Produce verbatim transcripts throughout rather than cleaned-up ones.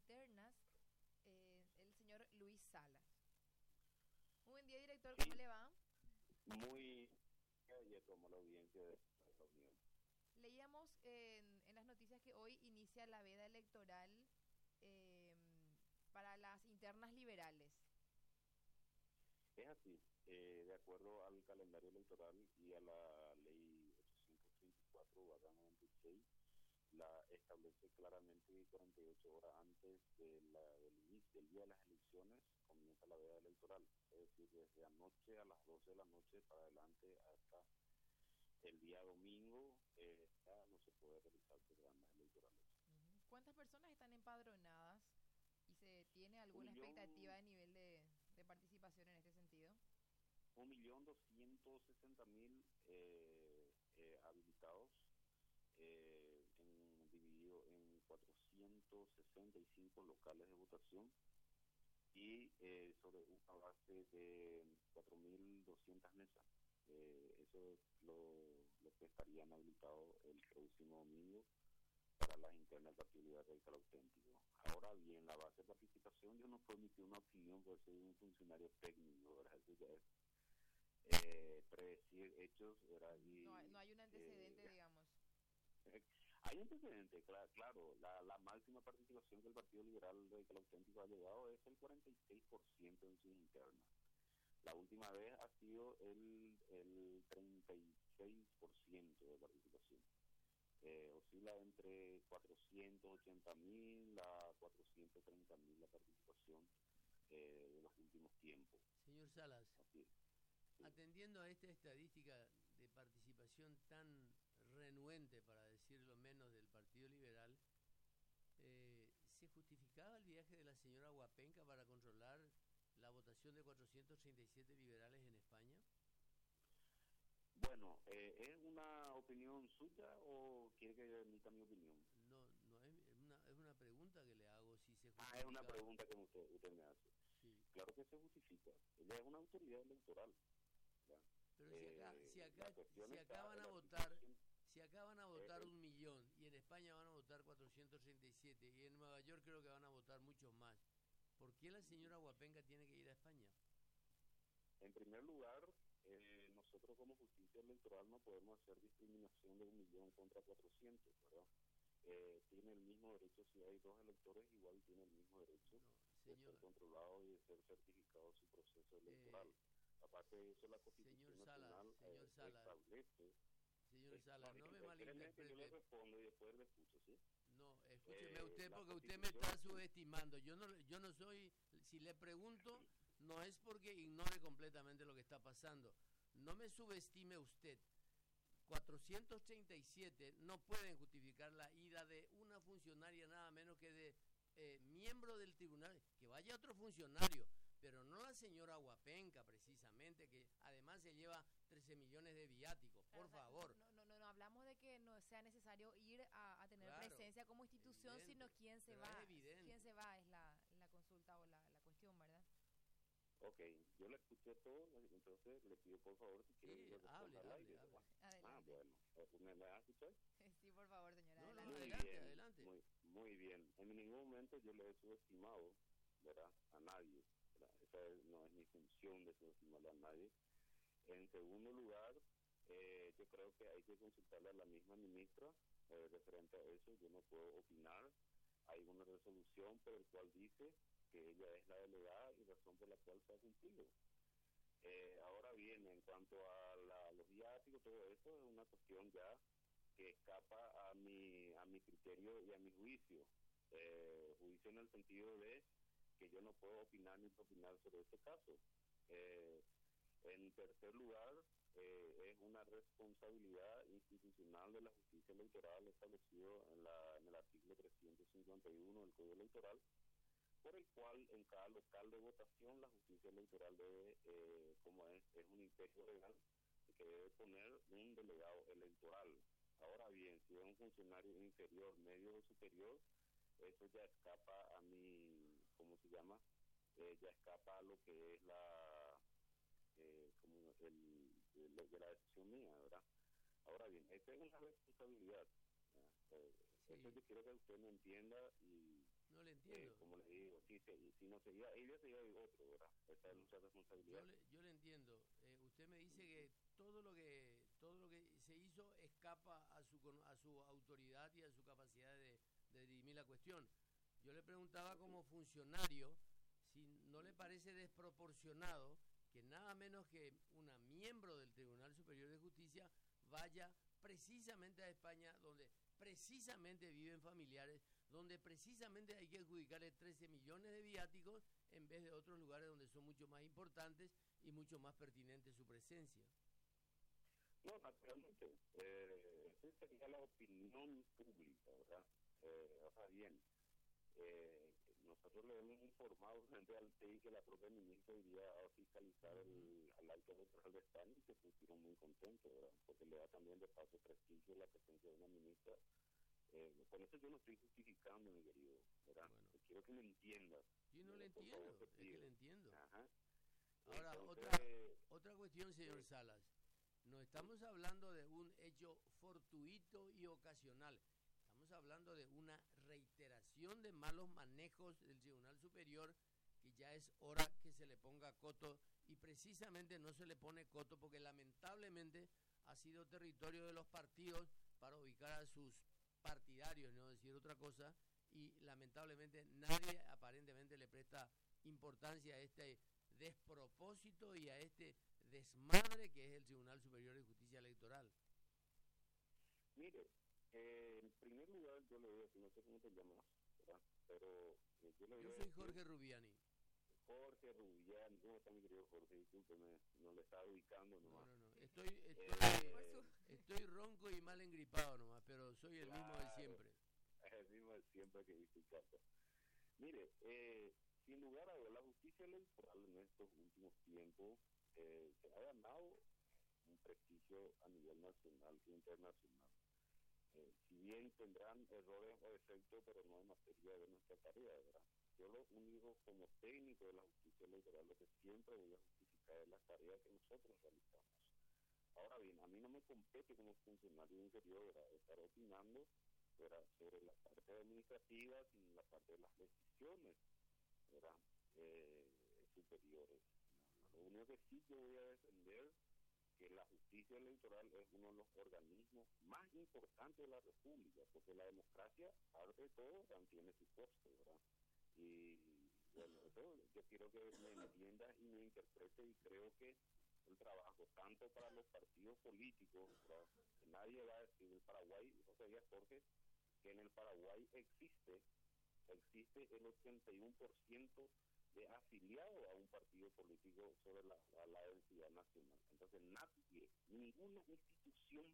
internas, eh, el señor Luis Salas. Muy buen día, director, ¿cómo Sí, le va? muy ayer como la audiencia de la Unión. Leíamos en, en las noticias que hoy inicia la veda electoral eh, para las internas liberales. Es así, eh, de acuerdo al calendario electoral y a la ley ochocientos treinta y cuatro barra noventa y seis, la establece claramente que cuarenta y ocho horas antes de la, del inicio del día de las elecciones comienza la veda electoral, es decir, desde anoche a las doce de la noche para adelante hasta el día domingo eh, ya no se puede realizar programas electorales. Ujú. ¿Cuántas personas están empadronadas y se tiene Un alguna expectativa millón, de nivel de, de participación en este sentido? un millón doscientos sesenta mil eh, eh, habilitados, eh, en, dividido en cuatrocientos sesenta y cinco locales de votación y eh, sobre una base de cuatro mil doscientas mesas. Eh, eso es lo, lo que estarían habilitados el próximo domingo para las internas de actividad radical auténtico. Ahora bien, la base de participación, yo no puedo emitir una opinión por ser un funcionario técnico, ¿verdad? Eso ya es eh, predecir hechos, ¿verdad? No hay, no Y hay un antecedente, eh, digamos. hay antecedentes, claro, claro la, la máxima participación que el Partido Liberal Radical Auténtico ha llegado es el cuarenta y seis por ciento en sus internas. La última vez ha sido el, el treinta y seis por ciento de participación. Eh, oscila entre cuatrocientos ochenta mil a cuatrocientos treinta mil la participación eh, de los últimos tiempos. Señor Salas, Así, sí. atendiendo a esta estadística de participación tan renuente, para decirlo menos, del Partido Liberal, eh, ¿se justificaba el viaje de la señora Huapenca para controlar la votación de cuatrocientos treinta y siete liberales en España? Bueno, eh, ¿es una opinión suya o quiere que yo emita mi opinión? No, no es una, es una pregunta que le hago, si se Ah, es una justificaba. pregunta que usted, usted me hace. Sí, Claro que se justifica. Ella es una autoridad electoral. ¿Ya? pero si acá, si Eh, la acá, cuestión si acá está, van el a artículo votar, cien, si acá van a eh, votar el, un millón y en España van a votar cuatrocientos treinta y siete y en Nueva York creo que van a votar muchos más, ¿por qué la señora Huapenga tiene que ir a España? en primer lugar, eh, nosotros como justicia electoral no podemos hacer discriminación de un millón contra cuatrocientos, ¿verdad? Eh, tiene el mismo derecho, si hay dos electores, igual tiene el mismo derecho No, de ser señor, controlado y de ser certificado su proceso electoral. eh, Aparte de eso, la señor Constitución Salas, Nacional señor eh, Salas, establece, señor eh, no, Salas, no me espérenme que yo le malinterprete. respondo y después le escucho, ¿sí? No, escúcheme Eh, usted la porque usted me está Constitución, subestimando. Yo no, yo no soy, si le pregunto, no es porque ignore completamente lo que está pasando. No me subestime usted. cuatrocientos treinta y siete no pueden justificar la ida de una funcionaria nada menos que de eh, miembro del tribunal, que vaya otro funcionario, pero no la señora Huapenca precisamente, que además se lleva trece millones de viáticos, Claro, por o sea, no, favor. no, no, no, no hablamos de que no sea necesario ir a, a tener Claro, presencia como institución, sino evidente, quién se pero es va, quién evidente. se va es la, la consulta o la, la cuestión, ¿verdad? ok, yo le escuché todo, entonces le pido por favor si quiere que Sí, yo hable, responda al hable, aire, ¿verdad? hable. Ah, Adelante. bueno, eh, ¿me, me va a escuchar? Sí, por favor, señora, No, no, adelante. Muy adelante, bien, adelante. muy, muy bien. En ningún momento yo le he subestimado, ¿verdad? A nadie, ¿verdad? Esa es- no es mi función de subestimarle a nadie. En segundo lugar, eh, yo creo que hay que consultarle a la misma ministra eh, referente a eso. Yo no puedo opinar. Hay una resolución por el cual dice que ella es la delegada y razón por la cual se ha cumplido. Eh, ahora bien, en cuanto a la, los viáticos, todo eso es una cuestión ya que escapa a mi a mi criterio y a mi juicio. Eh, juicio en el sentido de que yo no puedo opinar ni opinar sobre este caso. Eh, en tercer lugar, eh, es una responsabilidad institucional de la justicia electoral establecido en, la, en el artículo trescientos cincuenta y uno del Código Electoral, por el cual en cada local de votación la justicia electoral debe, eh, como es, es un imperio legal, que debe poner un delegado electoral. Ahora bien, si es un funcionario inferior, medio o superior, eso ya escapa a mi, ¿cómo se llama? Eh, ya escapa a lo que es la, eh, como el, el, de la decisión mía, ¿verdad? Ahora bien, esta es una responsabilidad. ¿Ya? Eh, eso Sí. yo quiero que usted me entienda y No le Eh, entiendo. como les digo, si, se, si no sería ella, sería otro, ¿verdad? Esa es No, nuestra yo responsabilidad. le, yo le entiendo. Eh, usted me dice que todo lo que todo lo que se hizo escapa a su cono- a su autoridad y a su capacidad de, de dirimir la cuestión. Yo le preguntaba como funcionario si no le parece desproporcionado que nada menos que una miembro del Tribunal Superior de Justicia vaya precisamente a España, donde precisamente viven familiares, donde precisamente hay que adjudicarle trece millones de viáticos en vez de otros lugares donde son mucho más importantes y mucho más pertinente su presencia. No, naturalmente, eh, esa sería la opinión pública, ¿verdad? Eh, o sea, bien, eh, nosotros le hemos informado frente al T I que la propia ministra iría a fiscalizar el, al alto electoral de España y se pusieron muy contentos, ¿verdad? Porque le da también de paso prestigio la presencia de una ministra. Eh, con eso yo no estoy justificando, mi querido, ¿verdad? Bueno, Quiero que me entiendas. yo no le ¿Verdad? Por entiendo, favor, te es que pido. le entiendo. Ajá. Ahora, Entonces, otra, otra cuestión, señor sí, Salas. No estamos hablando de un hecho fortuito y ocasional. Estamos hablando de una reiteración de malos manejos del Tribunal Superior, que ya es hora que se le ponga coto, y precisamente no se le pone coto porque lamentablemente ha sido territorio de los partidos para ubicar a sus partidarios, no decir otra cosa, y lamentablemente nadie aparentemente le presta importancia a este despropósito y a este desmadre que es el Tribunal Superior de Justicia Electoral. mire, eh, en primer lugar yo le voy a decir, no sé cómo te llamas, ¿verdad? Pero eh, yo le voy Yo a soy decir, Jorge Rubiani. Jorge Rubián, ¿cómo está mi querido Jorge? Discúlpeme, no le estaba ubicando No, nomás. no, no. Estoy, estoy, Por su... estoy ronco y mal engripado nomás, pero soy el mismo de Claro, siempre. es el mismo de siempre que disculparte. Mire, eh, sin lugar a dudas, la justicia electoral en estos últimos tiempos eh, se ha ganado un prestigio a nivel nacional e internacional. Eh, si bien tendrán errores o defectos, pero no en materia de nuestra tarea, ¿verdad? Yo lo único como técnico de la justicia electoral, lo que siempre voy a justificar es las tareas que nosotros realizamos. Ahora bien, a mí no me compete como funcionario interior, ¿verdad?, estar opinando, ¿verdad?, sobre la parte administrativa, sino la parte de las decisiones, ¿verdad?, eh, superiores. Lo único que sí yo voy a defender que la justicia electoral es uno de los organismos más importantes de la República, porque la democracia, aparte de todo, también tiene su costo, ¿verdad? Y bueno, eso yo quiero que me entienda y me interprete, y creo que el trabajo, tanto para los partidos políticos, ¿verdad?, que nadie va a decir el Paraguay, eso sería porque que en el Paraguay existe, existe el ochenta y uno por ciento de afiliado a un partido político sobre la, la, la identidad nacional. Entonces nadie, ninguna institución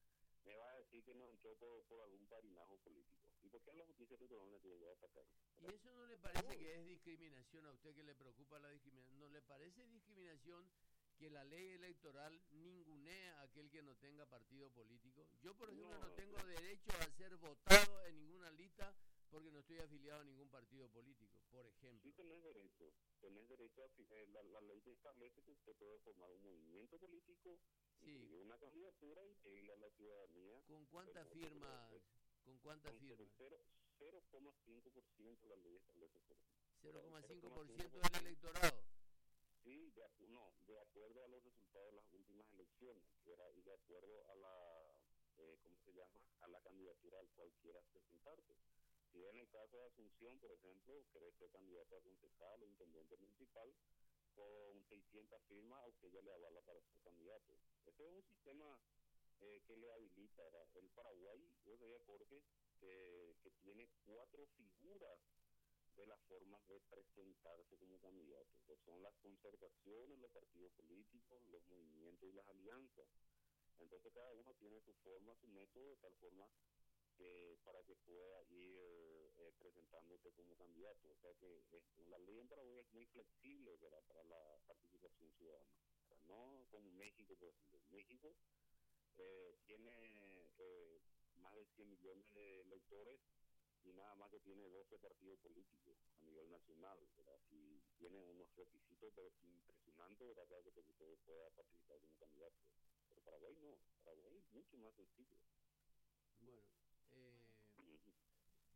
me va a decir que no entró por, por algún parinajo político. ¿Y por qué a la justicia electoral no tiene que atacar? ¿Y eso no le parece que es discriminación a usted, que le preocupa la discriminación? ¿No le parece discriminación que la ley electoral ningunee a aquel que no tenga partido político? Yo, por ejemplo, no No, tengo no, derecho a ser votado en ninguna lista porque no estoy afiliado a ningún partido político, por ejemplo. sí tenés derecho, tenés derecho a, eh, la, la ley te establece que usted puede formar un movimiento político, Sí. inscribir una candidatura y pedirle a la ciudadanía. ¿Con cuántas el voto, firmas? pero, ¿Con cuántas con firmas? cero coma cinco por ciento la ley establece por cero coma cinco por cero coma cinco ciento por del ciento. electorado. Sí, de, acu- no, de acuerdo a los resultados de las últimas elecciones, ¿verdad?, y de acuerdo a la, eh, ¿cómo se llama?, a la candidatura al cual quieras presentarte. Si en el caso de Asunción, por ejemplo, querés ser candidato a concejal o intendente municipal, con seiscientas firmas, a usted ya le avala para ser candidato. Ese es un sistema eh, que le habilita, ¿verdad? El Paraguay, yo sabía, Jorge, que, que tiene cuatro figuras de las formas de presentarse como candidato, que son las concertaciones, los partidos políticos, los movimientos y las alianzas. Entonces cada uno tiene su forma, su método, de tal forma que para que pueda ir eh, presentándose como candidato. O sea que eh, la ley en Paraguay es muy flexible, ¿verdad?, para la participación ciudadana. ¿Verdad? No como México, por ejemplo. México eh, tiene eh, más de cien millones de electores y nada más que tiene doce partidos políticos a nivel nacional, ¿verdad?, y tiene unos requisitos pero impresionantes, ¿verdad?, para que usted pueda participar como candidato. Pero Paraguay no, Paraguay es mucho más sencillo. Bueno, eh,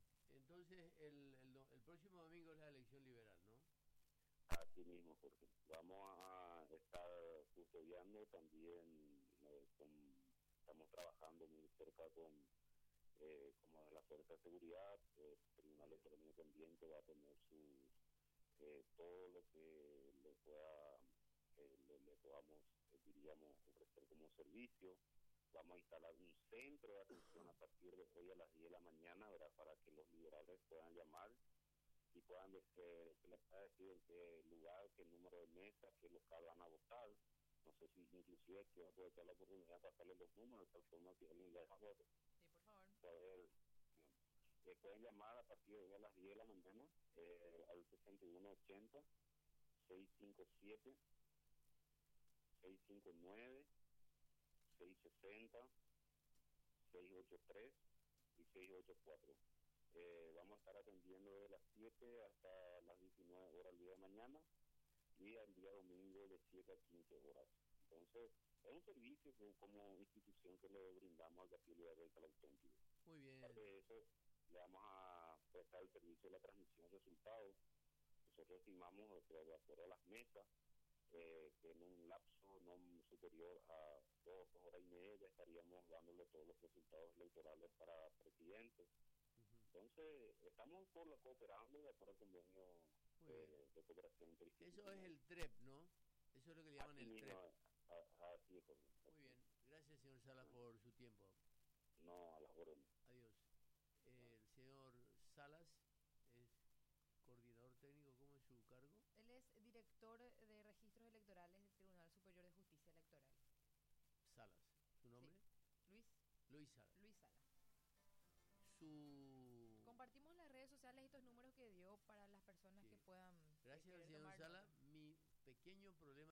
entonces el, el, do- el próximo domingo es la elección liberal, ¿no? Así mismo, Jorge. Vamos a estar custodiando también, eh, con- estamos trabajando muy cerca con, eh, como de la Fuerza de Seguridad, eh, el Tribunal Electoral Independiente va a tener sus, eh, todo lo que le pueda, eh, le, le podamos, eh, diríamos, ofrecer como servicio. Vamos a instalar un centro de atención a partir de hoy a las diez de la mañana, ¿verdad? Para que los liberales puedan llamar y puedan de- eh, que les pueda decir en qué lugar, qué número de mesa, qué local van a votar. No sé si inclusive quiero aprovechar la oportunidad para pasarles los números, de tal forma que alguien les haga Sí, por favor. poder, eh, pueden llamar a partir de hoy a las diez de la mañana, eh, al sesenta y uno ochenta, seiscientos cincuenta y siete, seiscientos cincuenta y nueve, seiscientos sesenta, seiscientos ochenta y tres y seiscientos ochenta y cuatro. Eh, vamos a estar atendiendo desde las siete hasta las diecinueve horas el día de mañana y el día domingo de siete a quince horas. Entonces, es un servicio que como institución que le brindamos al Partido Liberal Radical Auténtico. Muy bien. Aparte de eso, le vamos a prestar el servicio de la transmisión de resultados. Nosotros estimamos, de de acuerdo a las mesas, eh, que en un lapso no superior a dos horas y media ya estaríamos dándole todos los resultados electorales para presidente. Ujú. Entonces, estamos por lo cooperando de acuerdo al convenio Muy bien. eh, de cooperación Eso interinstitucional. es el TREP, ¿no? Eso es lo que le llaman Así el mismo, TREP. a- a- así es, Jorge. Muy bien. Gracias, señor Salas, por su tiempo. No, a las órdenes. Adiós. Eh, el señor Salas es coordinador técnico. ¿Cómo es su cargo? Él es director de registros electorales del Tribunal Superior de Justicia Electoral. Salas. ¿Su nombre? Luis, Luis Salas. Luis Salas. Su... Compartimos en las redes sociales estos números que dio para las personas Sí. que puedan eh, Gracias, querer señor tomar Sala. nota. Mi pequeño problema